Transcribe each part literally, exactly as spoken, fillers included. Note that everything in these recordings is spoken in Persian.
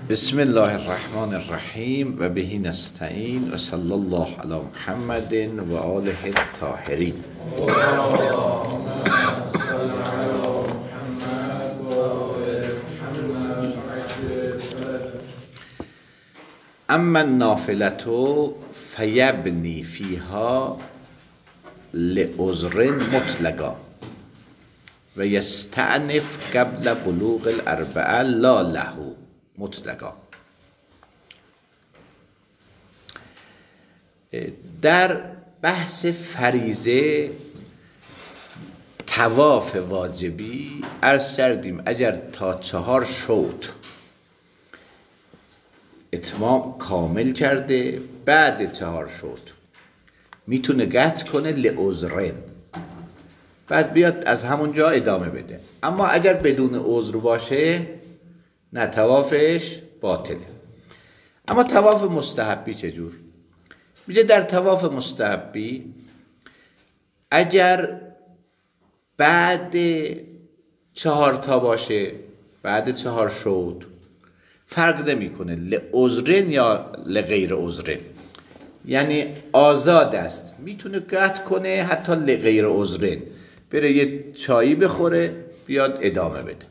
بسم الله الرحمن الرحیم و به نستعین و صلی الله علی محمد و آله الطاهرین. اما النافلة فیبنی فیها لعذر مطلقا و یستأنف قبل بلوغ الاربعه لا له مطلقا. در بحث فریضه طواف واجبی عرض کردیم اگر تا چهار شوط اتمام کامل کرده بعد چهار شوط میتونه قطع کنه لعذرین، بعد بیاد از همونجا ادامه بده. اما اگر بدون عذر باشه نه، طوافش باطل. اما طواف مستحبی چجور؟ میگه در طواف مستحبی اگر بعد چهار تا باشه، بعد چهار شوط، فرق نمیکنه لعذرین یا لغیر عذرین، یعنی آزاد است، میتونه قطع کنه حتی لغیر عذرین، بره یه چایی بخوره بیاد ادامه بده.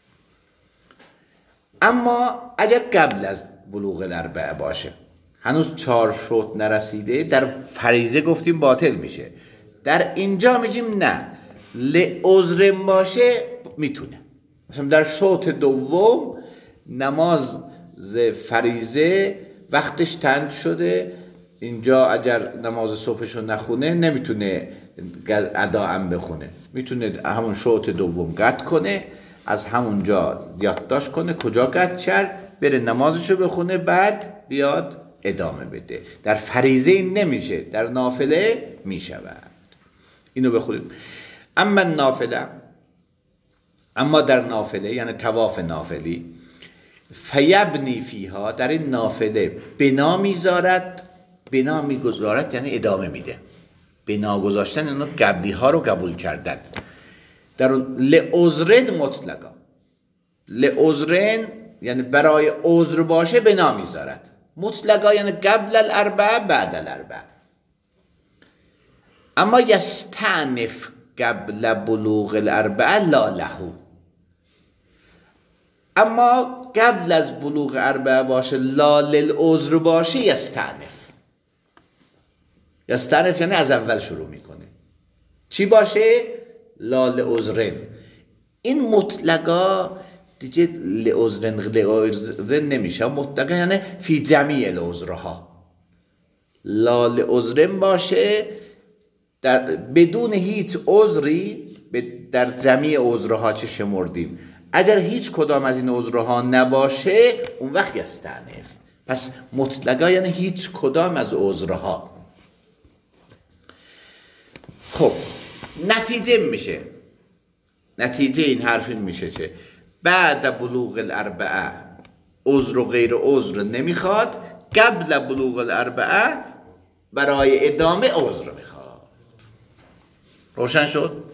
اما اگر قبل از بلوغ الاربعه باشه، هنوز چهار شوط نرسیده، در فریضه گفتیم باطل میشه، در اینجا میگیم نه، لعذر باشه میتونه. مثلا در شوط دوم نماز فریضه وقتش تنگ شده، اینجا اگر نماز صبحشو نخونه نمیتونه ادا هم بخونه، میتونه همون شوط دوم قطع کنه، از همونجا یادداشت کنه کجا قطع کرد، بره نمازشو بخونه، بعد بیاد ادامه بده. در فریضه این نمیشه، در نافله میشود. اینو بخونیم. اما نافله، اما در نافله یعنی طواف نافلی، فیبنی فیها، در این نافله بنا میذارد. بنا میگذارد یعنی ادامه میده. بنا گذاشتن اینو قبلی ها رو قبول کردن. در لعذرین مطلقا، لعذرین یعنی برای عذر باشه بنا میذارد، مطلقا یعنی قبل الاربعه بعد الاربعه. اما یستأنف قبل بلوغ الاربعه لا له، اما قبل از بلوغ اربعه باشه، لا للعذر باشه، یستأنف. یستأنف یعنی از اول شروع میکنه. چی باشه؟ لا لعذرین. این مطلقا دیگه لعذرین لعذرین نمیشه، مطلقا یعنی فی جمیع العذرها. لا لعذرین باشه در بدون هیچ عذری، در جمیع عذرها چه شمردیم. اگر هیچ کدام از این عذرها نباشه اون وقت یستأنف. پس مطلقا یعنی هیچ کدام از عذرها. خب نتیجه میشه، نتیجه این حرف این میشه چه؟ بعد بلوغ الاربعه عذر و غیر عذر نمیخواد، قبل بلوغ الاربعه برای ادامه عذر میخواد. روشن شد؟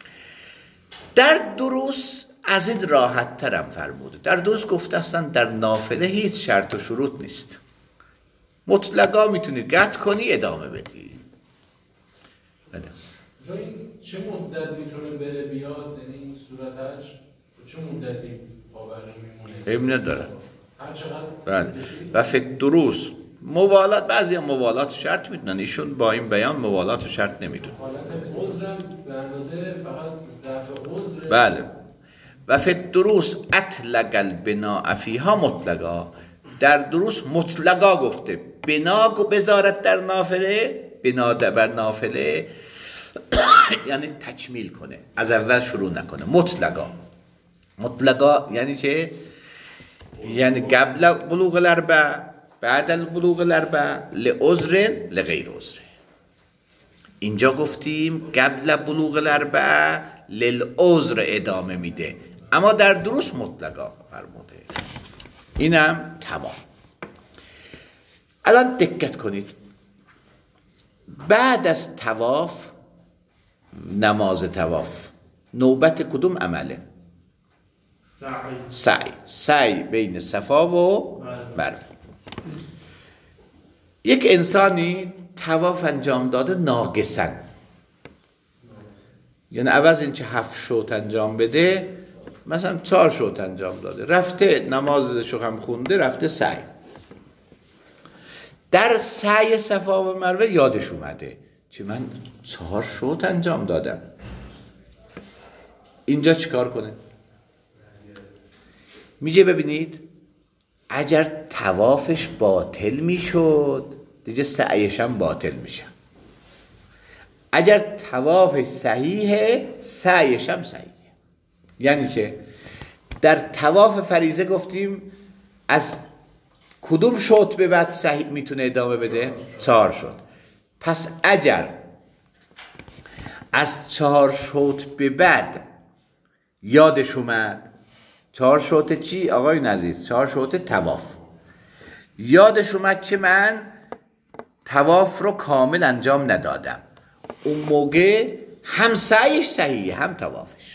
در دروس از این راحت ترم فرموده. در دروس گفته هستن در نافله هیچ شرط و شروط نیست، مطلقا میتونی قطع کنی ادامه بدی. بله. چه مدت میتونه بره بیاد؟ یعنی این صورتش چه مدتی باورش میمونه؟ ابن داره. هر چقدر؟ بله. و فی دروس موالات، بعضی هم موالات شرط میتونن، ایشون با این بیان موالات شرط نمیتونه. حالت عذرم به اندازه فقط رفع عذر. بله. و فی دروس اطلق البناء فیها مطلقا، در دروس مطلقا گفته بنا بذارد در نافله، بنا بر نافله یعنی تکمیل کنه، از اول شروع نکنه. مطلقا، مطلقا یعنی چه؟ یعنی قبل بلوغ الاربعه بعد بلوغ الاربعه لعذر لغیر عذر. اینجا گفتیم قبل بلوغ الاربعه للعذر ادامه میده، اما در دروس مطلقا فرموده. اینم تمام. الان دقت کنید، بعد از طواف، نماز طواف، نوبت کدوم عمله؟ سعی سعی بین صفا و مروه. یک انسانی طواف انجام داده ناقصاً، یعنی عوض این که هفت شوط انجام بده مثلا چهار شوط انجام داده، رفته نمازشو هم خونده، رفته سعی. در سعی صفا و مروه یادش اومده چه من چهار شوط انجام دادم، اینجا چیکار کنه؟ میگه ببینید اگر طوافش باطل میشد دیگه سعیش هم باطل میشه، اگر طوافش صحیحه سعیش هم صحیحه. یعنی چه؟ در طواف فریضه گفتیم از کدوم شوط به بعد صحیح میتونه ادامه بده؟ چهار شوط. پس اگر از چهار شوط به بعد یادش اومد، چهار شوط چی آقای عزیز؟ چهار شوط طواف. یادش اومد که من طواف رو کامل انجام ندادم، اون موقع هم سعیش صحیحه هم طوافش.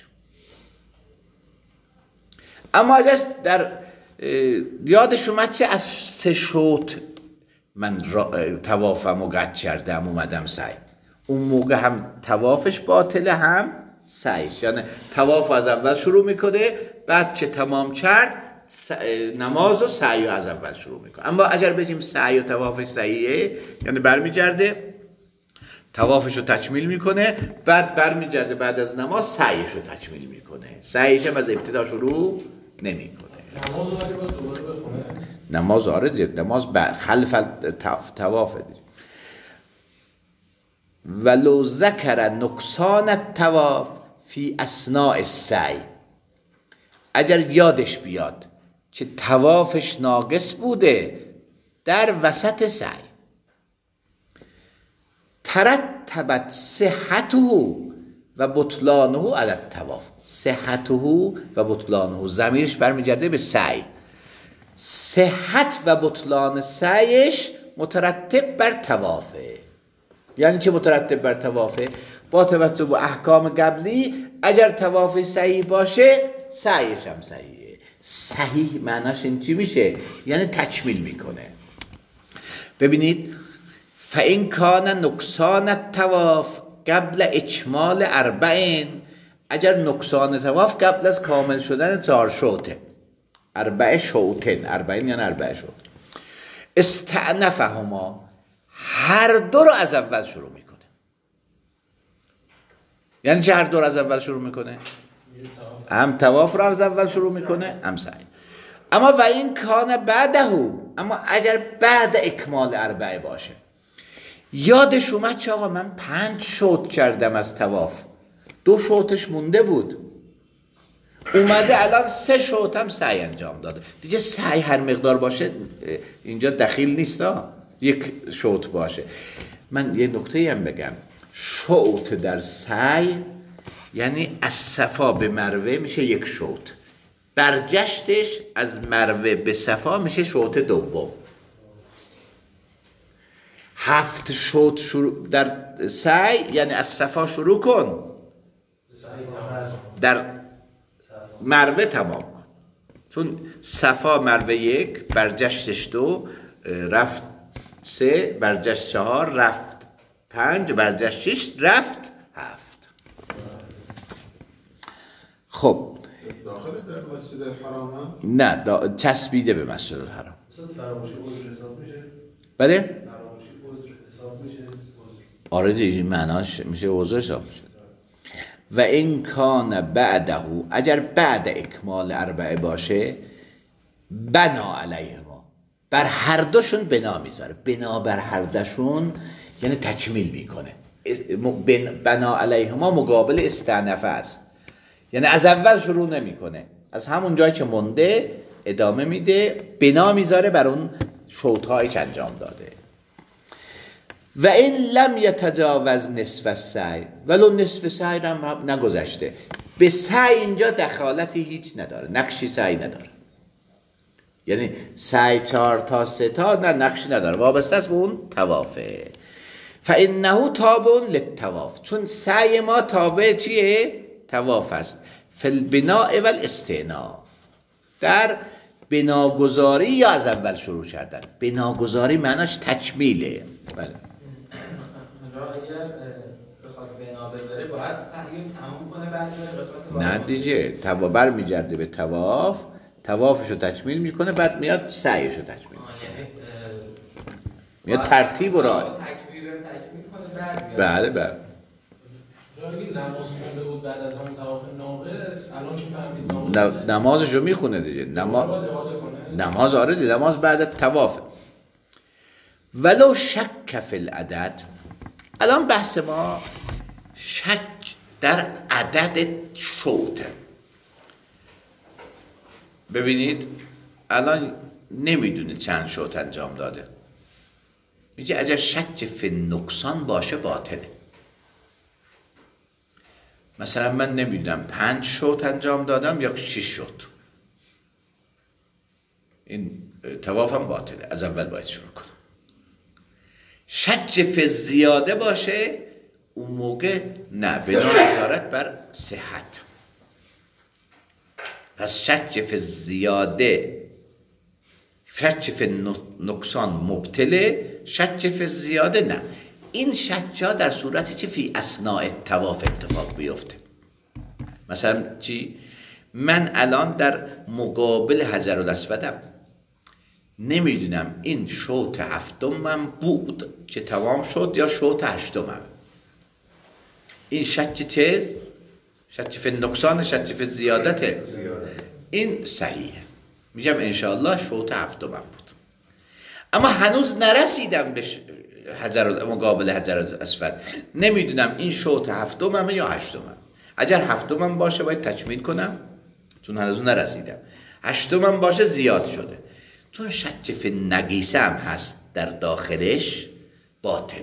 اما اگر در یادش اومد که از سه شوط من طوافم رو قطع کردم اومدم سعی، اون موقع هم طوافش باطله هم سعیش. یعنی طواف از اول شروع میکنه، بعد که تمام کرد نماز و سعی از اول شروع میکنه. اما اگر بگیم سعی و طوافش صحیحه یعنی برمیگرده طوافش رو تکمیل میکنه، بعد برمیگرده بعد از نماز سعیش رو تکمیل میکنه، سعیش هم از ابتدا شروع نمیکنه. نماز رو باید دوباره بخونه. نماز آره نماز خلف طواف دید. ولو ذکر نقصان الطواف فی اثناء السعی، اگر یادش بیاد که طوافش ناقص بوده در وسط سعی، ترتبت صحته و بطلانه علی الطواف. صحته و بطلانه ضمیرش برمیگرده به سعی، صحت و بطلان سعیش مترتب بر طوافه. یعنی چه مترتب بر طوافه؟ با توجه به احکام قبلی اگر طواف صحیح باشه سعیش هم صحیحه. صحیح معناش این چی میشه؟ یعنی تکمیل میکنه. ببینید فَإِنْ كَانَ نقصان الطواف قبل اکمال اربعین، اگر نقصان طواف قبل از کامل شدن چهار شوطه، اربع شوطن، اربعین یعنی اربع شوط، استعنفهما، هر دو رو از اول شروع میکنه. یعنی چه هر دو رو از اول شروع میکنه؟ هم طواف رو از اول شروع میکنه هم سعی. اما و این کان بعده، اما اگر بعد اکمال اربعه باشه، یادش اومد که آقا من پنج شوط کردم از طواف، دو شوطش مونده بود، اومده الان سه شوط هم سعی انجام داده. دیگه سعی هر مقدار باشه اینجا دخیل نیست ها، یک شوط باشه. من یه نکته هم بگم، شوط در سعی یعنی از صفا به مروه میشه یک شوط، برگشتش از مروه به صفا میشه شوط دوم. هفت شوط شروع در سعی یعنی از صفا شروع کن، در مروه تمام کن، چون صفا مروه یک، برگشتش دو، رفت سه، برگشت چهار، رفت پنج، برگشت شش، رفت هفت. خب داخل در مسجد حرام هم؟ نه دا... چسبیده به مسجد الحرام. فراموشی عذر حساب میشه؟ بله؟ فراموشی عذر حساب میشه؟ آره دیگه معناش میشه عذر حساب میشه. و این کان بعده، اگر بعد اکمال اربعه باشه، بنا علیهما، بر هر دوشون بنا میذاره. بنا بر هر دوشون یعنی تکمیل میکنه. بنا علیهما مقابل استعنفه است، یعنی از اول شروع نمیکنه، از همون جایی که مونده ادامه میده، بنا میذاره بر اون شوطهایی که انجام داده. و این لم یتجاوز نصف السعی، ولو نصف سعی هم نگذشته، به سعی اینجا دخالتی هیچ نداره، نقشی سعی نداره. یعنی سعی چهار تا سه تا نه نقشی نداره، وابسته است به اون طوافه. فانه تابع للطواف، چون سعی ما تابع چیه؟ طواف است. فی البناء و الاستئناف، در بناگذاری یا از اول شروع کردن. بناگذاری معناش تکمیله. بله. حالا اگر بخواد بنا بذاره باید سعی رو تمام کنه بعد بره قسمت نه دیگه توا بر میگرده به تواف، توافشو تکمیل میکنه بعد میاد سعیشو تکمیل میاد ترتیب و راه تکبیر رو تکمیل کنه بعد بیاد. بله بله. جایی نماز خونده بود بعد از اون طواف ناقص، الان که فهمید نماز ن- نمازشو میخونه دیگه. نماز باید اعاده کنه. نماز آره دیگه، نماز بعد توافه. ولو شک فی العدد، الان بحث ما شک در عدد شوطه. ببینید الان نمیدونه چند شوط انجام داده، میگه اگر شک فی نقصان باشه باطله. مثلا من نمیدونم پنج شوط انجام دادم یا شش شوط، این توافم باطله، از اول باید شروع کنم. شک فی زیاده باشه اون موقع نه، بنا نظارت بر صحت. پس شک فی زیاده، شک فی نقصان مبتله، شک فی زیاده نه. این شک‌ها در صورتی که فی اثناء طواف اتفاق بیفته. مثلا چی؟ من الان در مقابل حجر الاسودم، نمیدونم این شوط هفتمم بود که تمام شد یا شوط هشتمم. این شک چیز؟ شک فی نقصان، شک فی زیادته. این صحیحه، میگم انشاءالله شوط هفتمم بود، اما هنوز نرسیدم به حجر مقابل حجر الاسود، نمیدونم این شوط هفتمم یا هشتمم. اگر هفتمم باشه باید تکمیل کنم چون هنوز نرسیدم، هشتمم باشه زیاد شده. چون شک فی نگیسه هم هست در داخلش باطله.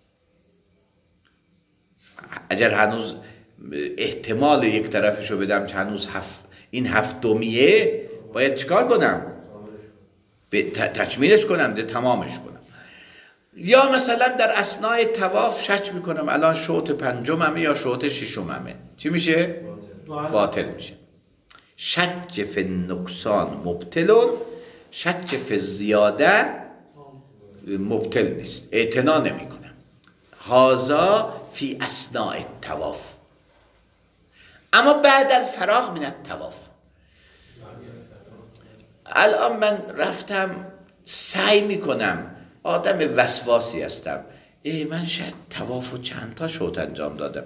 اگر هنوز احتمال یک طرفشو بدم که هنوز هفت این هفتمیه، باید چیکار کنم؟ تکمیلش کنم، ده تمامش کنم. یا مثلا در اثناء طواف شک میکنم الان شوط پنجممه یا شوط ششممه، چی میشه؟ باطل میشه. شک فی نقصان مبتلون، شک فی زیاده مبتل نیست، اعتنا نمی کنم. هازا فی اثناء طواف. اما بعد الفراغ من الطواف، الان من رفتم سعی میکنم، آدم وسواسی هستم، ای من شاید طوافو چند تا شوط انجام دادم.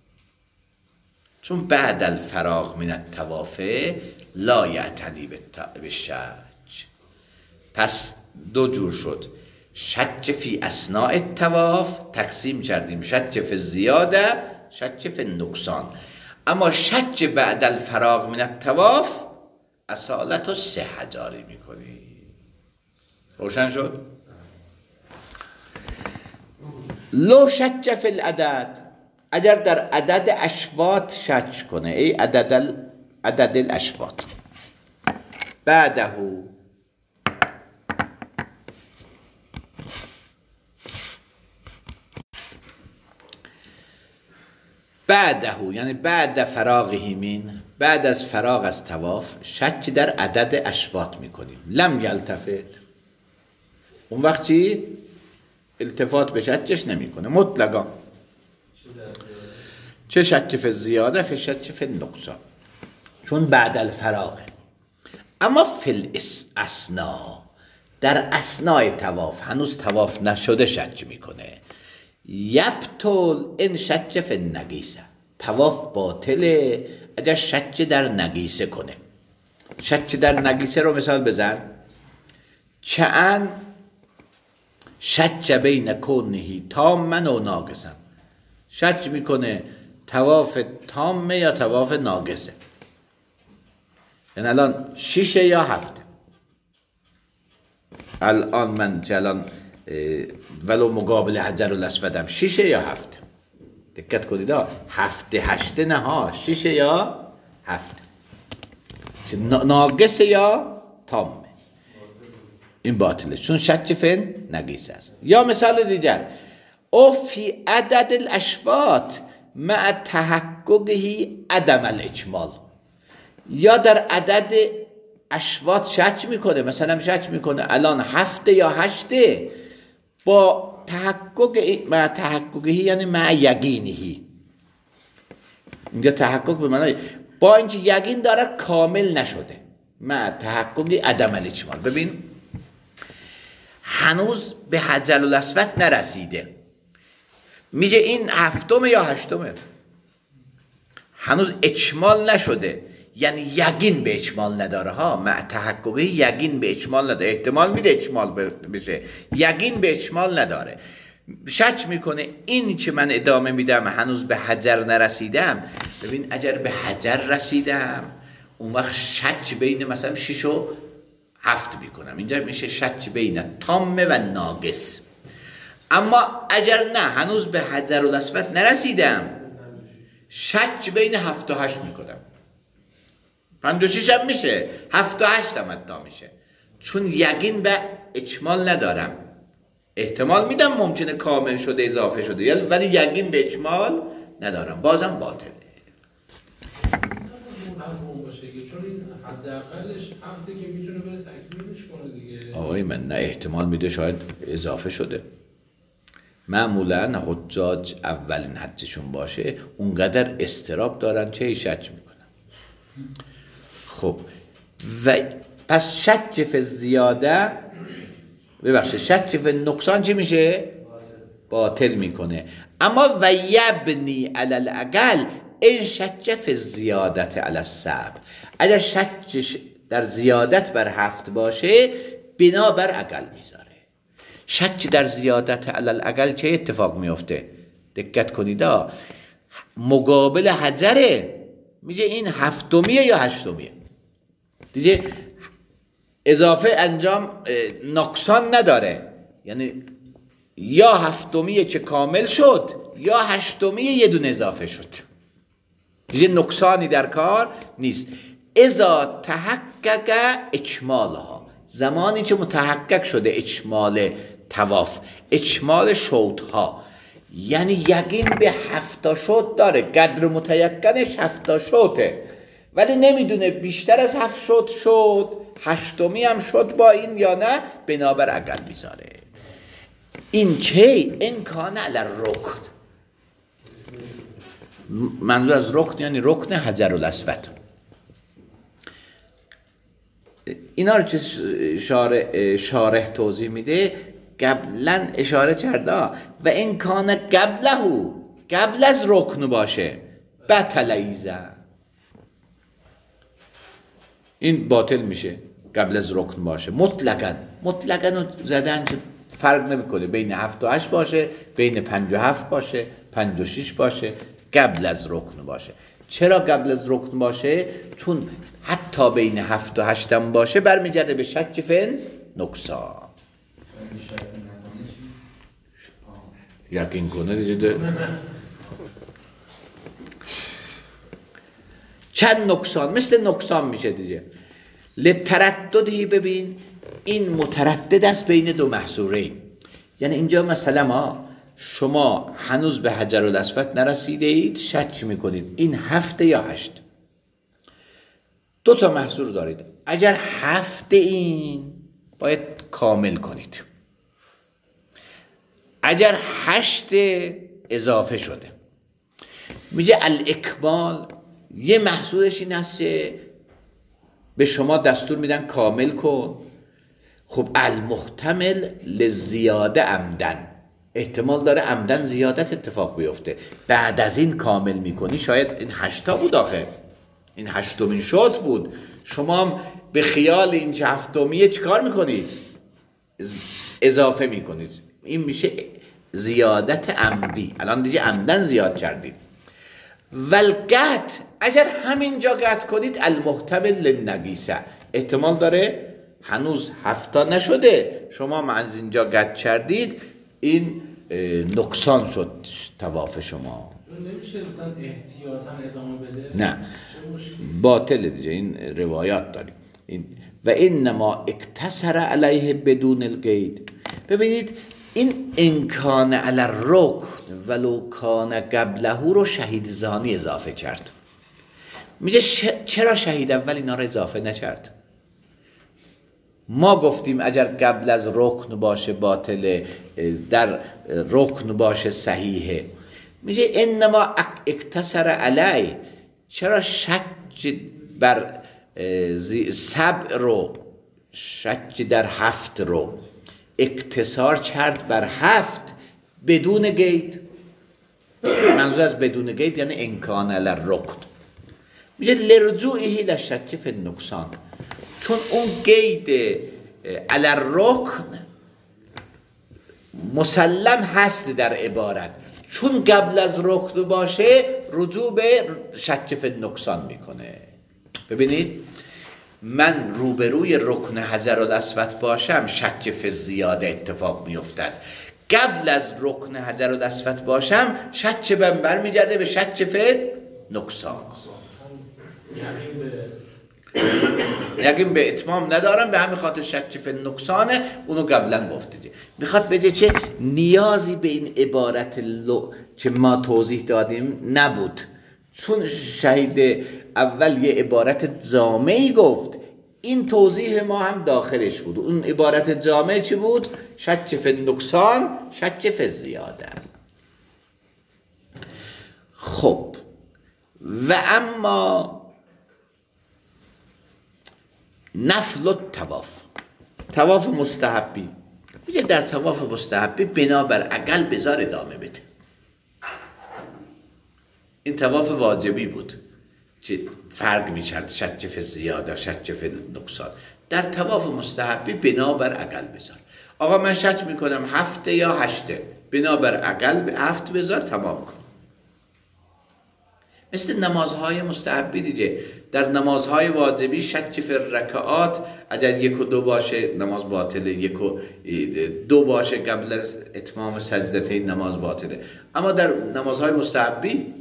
چون بعد الفراغ من الطواف لا یعتنی بالشک. پس دو جور شد، شک فی اثناء الطواف تقسیم کردیم، شک فی زیاده، شک فی نقصان. اما شک بعد الفراغ من الطواف اصالت و صحه جاری میکنی. روشن شد؟ لو شک فی العدد، اگر در عدد اشواط شک کنه، ای عدد ال... عدد الاشواط، بعده بعده یعنی بعد فراغه من، بعد از فراغ از طواف شک در عدد اشواط میکنیم. لم یلتفت، اون وقت چی؟ التفات به شکش نمیکنه مطلقا. چه شک فی زیاده، فی شک فی نقصان، چون بعد الفراغه. اما فی الاسنا، در اسنای طواف، هنوز طواف نشده شک میکنه. یبطل ان شک فی النگیسه، طواف باطله اگر شک در نگیسه کنه. شک در نگیسه رو مثال بزن. چند شک بین کونهی تامن و ناقصن، شک میکنه طواف تامه یا طواف ناقصه. این الان شیشه یا هفته. الان من که الان ولو مقابل حجر الاسودم شیشه یا هفته. دقت کنید هفته هشته نه ها، شیشه یا هفته، ناقصه یا تامه، این باطله چون شک فی نگیسه است. یا مثال دیگر، او فی عدد الاشواط مع تحققه عدم الاجمال، یا در عدد اشواط شک میکنه، مثلا شک میکنه الان هفته یا هشته، با تحقق مع تحققی یعنی مع یقینی. اینجا تحقق به معنی با اینکه یقین داره کامل نشده، مع تحققی عدم الاجمال. ببین هنوز به حجر الاسود نرسیده، میگه این هفتم یا هشتمه، هنوز اجمال نشده، یعنی یقین به اجمال نداره ها. مع تحققی یقین به اجمال نداره، احتمال میده اجمال بشه، یقین به اجمال نداره. شک میکنه این که من ادامه میدم هنوز به حجر نرسیدم. ببین اگر به حجر رسیدم اون وقت شک بین مثلا شش و هفت میکنم، اینجا میشه شک بین تامه و ناقص. اما اگر نه هنوز به حجر الاسود نرسیدم، شک بین هفت و هشت میکنم، پنج و شش هم میشه، هفت و هشت هم حتی میشه، چون یقین به اکمال ندارم. احتمال میدم ممکنه کامل شده اضافه شده، ولی یقین به اکمال ندارم، بازم باطله. چون این حداقلش هفته که میتونه بره تکمیلش کنه دیگه. آقای من نه، احتمال میده شاید اضافه شده. معمولا حجاج اولین حجشون باشه اونقدر استراب دارن چه شک میکنن. خب و پس شک فی زیاده، ببخشید شک فی نقصان چی میشه؟ باطل میکنه. اما و یبنی علی الاقل این شک فی زیادت علی السبع، اگر شکش در زیادت بر هفت باشه بنا بر اقل میذاره. شک در زیادت علی الاقل چه اتفاق میفته؟ دقت کنید، مقابل حجره میگه این هفتمیه یا هشتمیه، دیگه اضافه انجام نقصان نداره، یعنی یا هفتمیه که کامل شد یا هشتمیه یه دونه اضافه شد، دیگه نقصانی در کار نیست. اذا تحقق اکمالها، زمانی که متحقق شده اکمال طواف، اکمال شوطها، یعنی یقین به هفتا شوط داره، قدر متیقنش هفتا شوطه، ولی نمیدونه بیشتر از هفت شوط شد، هشتمی هم شد با این یا نه، بنابر اقل میذاره. این چه؟ امکان علی رکن، منظور از رکن یعنی رکن حجر الاسود. اینا رو که شارح, شارح توضیح میده قبلا اشاره کرده و این کان قبله، قبل از رکن باشه بطل ایزه، این باطل میشه قبل از رکن باشه مطلقاً. مطلقاً رو زدن که فرق نمیکنه بین هفت و هشت باشه، بین پنج و هفت باشه، پنج و شش باشه، قبل از رکن باشه. چرا قبل از رکن باشه؟ چون حتی بین هفت و هشتم باشه برمیگرده به شک فن نقصان. یقین کنه دیگه چند نقصان مثل نقصان میشه دیگه. لترددی، ببین این متردد است بین دو محصوره، یعنی اینجا مثلا ما شما هنوز به حجر الاسود نرسیده اید، شک میکنید این هفته یا هشت، دو تا محصور دارید. اگر هفته این باید کامل کنید، اگر هشت اضافه شده میگه الاکمال. یه محصولش این هست که به شما دستور میدن کامل کن. خب المحتمل لزیاده عمدن، احتمال داره عمدن زیادت اتفاق بیفته، بعد از این کامل میکنی. شاید این هشتا بود، آخه این هشتمین شد بود، شما هم به خیال این که هفتمیه چیکار میکنید؟ اضافه میکنید. این میشه زیادت عمدی، الان دیگه عمدن زیاد کردید. والقط، اگر همینجا قطع کنید المحتمل للنقیصه، احتمال داره هنوز هفتا نشده، شما از اینجا قطع کردید، این نقصان شد طواف شما. نمیشه مثلا احتیاطاً ادامه بده؟ نه، باطل دیگه. این روایات داریم این و انما اکتسر علیه بدون القید. ببینید این انکان علی الرکن ولو کان قبله رو شهید زانی اضافه کرد. میگه ش... چرا شهید اول اینا رو اضافه نکرد؟ ما گفتیم اگر قبل از رکن باشه باطله، در رکن باشه صحیحه. میگه انما اکتسر علی، چرا شج بر سبع رو، شج در هفت رو اکتسار کرد بر هفت بدون قید؟ منظور از بدون قید یعنی امکان للرکن. میگه لرجوعه للشج فی النقصان، چون اون قید علی الرکن مسلم هست در عبارت، چون قبل از رکن باشه رجوع به شج فی النقصان میکنه. ببینید من روبروی رکن حجر الاسود باشم شج فی الزیاده اتفاق میافتد، قبل از رکن حجر الاسود باشم شج بن برمیگرده به شج فی النقصان. یقین به اتمام ندارم، به همین خاطر شج فی النقصانه، اونو قبلا گفته. میخواد بگه چه نیازی به این عبارت لو که ما توضیح دادیم نبود، چون شهید اول یه عبارت جامعی گفت، این توضیح ما هم داخلش بود. اون عبارت جامع چی بود؟ شج فی النقصان، شج فی الزیاده. خب و اما نفل الطواف، طواف مستحبی. میگه در طواف مستحبی بنابر اقل بذار ادامه بده. این طواف واجبی بود که فرق می‌کرد شج فی الزیاده شج فی النقصان. در طواف مستحبی بنابر اقل بذار. آقا من شج میکنم هفته یا هشته، بنابر اقل هفت بذار تمام کن. مثل نمازهای مستحبی دیگه، در نمازهای واجبی شج فی الرکعات اگر یک و دو باشه نماز باطله، یک و دو باشه قبل از اتمام سجدتین نماز باطله. اما در نمازهای مستحبی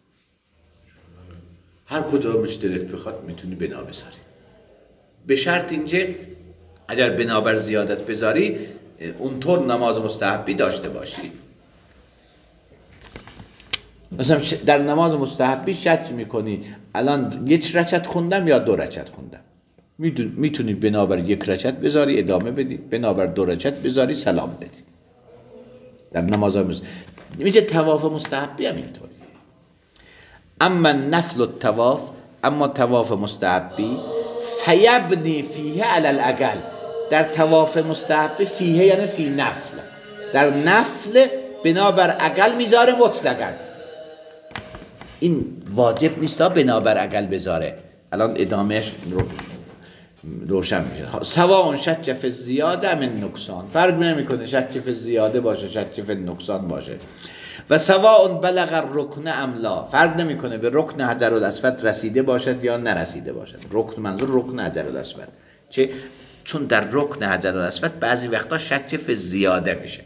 هر کدومش دلت بخواد میتونی بنا بذاری، به شرط اینجا اگر بنابر زیادت بذاری اونطور نماز مستحبی داشته باشی. مثلا در نماز مستحبی شج میکنی، الان یک رکعت خوندم یا دو رکعت خوندم، میتونی بنابر یک رکعت بذاری ادامه بدی، بنابر دو رکعت بذاری سلام بدی. در نماز مستحبی میگه طواف مستحبی هم اینطوری. اما نفل الطواف، اما طواف مستحبی فیبنی فیه علی الاقل، در طواف مستحبی فیه یعنی فی نفل، در نفل بنابر اقل میذاره مطلقاً. این واجب نیست بنابر اقل بذاره. الان ادامهش رو روشن میشه. سواء شج فی الزیاده من نقصان، فرق نمیکنه شج فی الزیاده باشه شج فی النقصان باشه. و سواء بلغ الرکن ام لا، فرق نمیکنه به رکن حجر الاسود رسیده باشد یا نرسیده باشد. رکن منظور رکن حجر الاسود، چه چون در رکن حجر الاسود بعضی وقتا شج فی الزیاده میشه.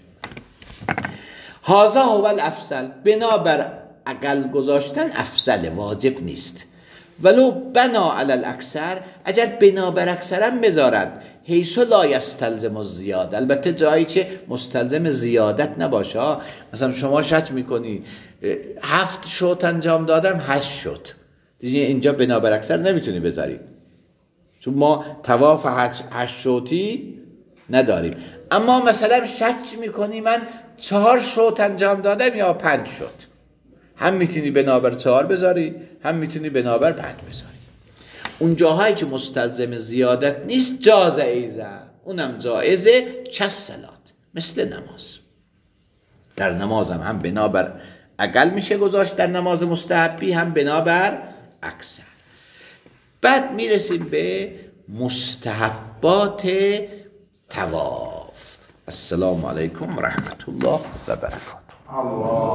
هذا هو الافضل، بنابر اقل گذاشتن افضل، واجب نیست. ولو بنا علی الاکثر، اگر بنابر اکثرم بذارد، حیث لا یستلزم الزیاده، البته جایی که مستلزم زیادت نباشه. مثلا شما شک میکنی هفت شوت انجام دادم هشت شد، دیگه اینجا بنابر اکثر نمیتونی بذاری، چون ما طواف هشت شوتی نداریم. اما مثلا شک میکنی من چهار شوت انجام دادم یا پنج شد، هم میتونی بنابر چهار بذاری، هم میتونی بنابر پنج بذاری. اون جاهایی که مستلزم زیادت نیست جاز ایزه، اونم جایزه چه صلات، مثل نماز. در نماز هم, هم بنابر اقل میشه گذاشت، در نماز مستحبی هم بنابر اکثر. بعد میرسیم به مستحبات طواف. السلام علیکم و رحمت الله و برکاته.